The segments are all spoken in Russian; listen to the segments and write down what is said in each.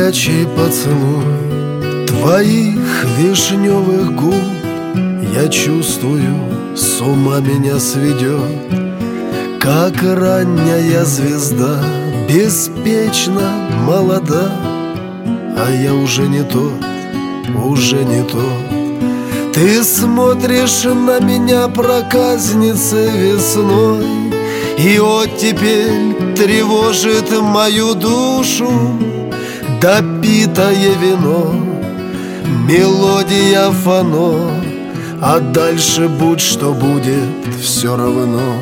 горячий поцелуй твоих вишневых губ, я чувствую, с ума меня сведет, как ранняя звезда, беспечно молода. А я уже не тот, уже не тот. Ты смотришь на меня, проказница, весной, и оттепель тревожит мою душу. Допитое вино, мелодия фано, а дальше будь что будет, все равно.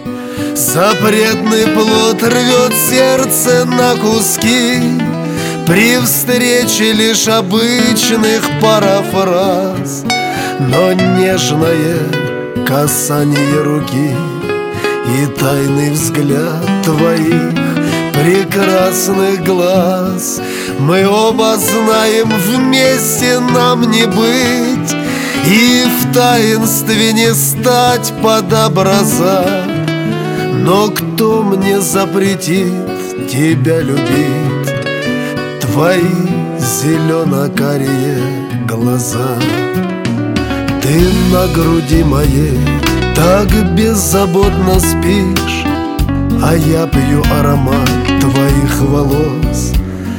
Запретный плод рвет сердце на куски при встрече лишь обычных парафраз. Но нежное касание руки и тайный взгляд твоих прекрасных глаз, мы оба знаем, вместе нам не быть и в таинстве не стать под образа. Но кто мне запретит тебя любить? Твои зелено-карие глаза. Ты на груди моей так беззаботно спишь, а я пью аромат твоих волос,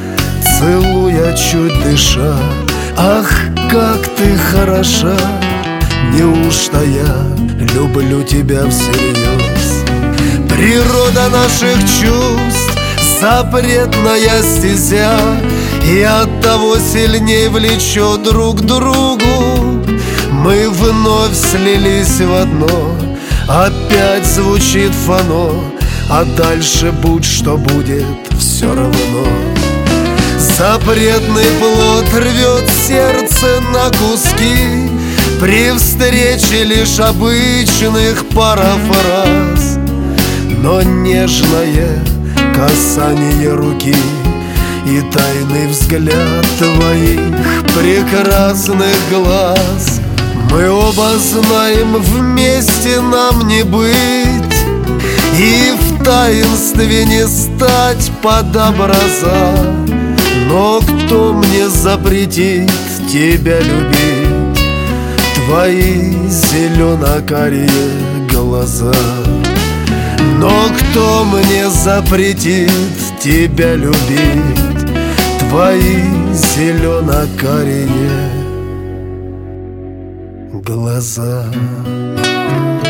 целуя, чуть дыша. Ах, как ты хороша! Неужто я люблю тебя всерьез? Природа наших чувств — запретная стезя, и оттого сильнее влечет друг к другу. Мы вновь слились в одно, опять звучит фано, а дальше будь что будет, все равно. Запретный плод рвет сердце на куски при встрече лишь обычных парафраз. Но нежное касание руки и тайный взгляд твоих прекрасных глаз, мы оба знаем, вместе нам не быть и в таинстве не стать под образа. Но кто мне запретит тебя любить? Твои зелено-карие глаза. Но кто мне запретит тебя любить? Твои зелено-карие глаза.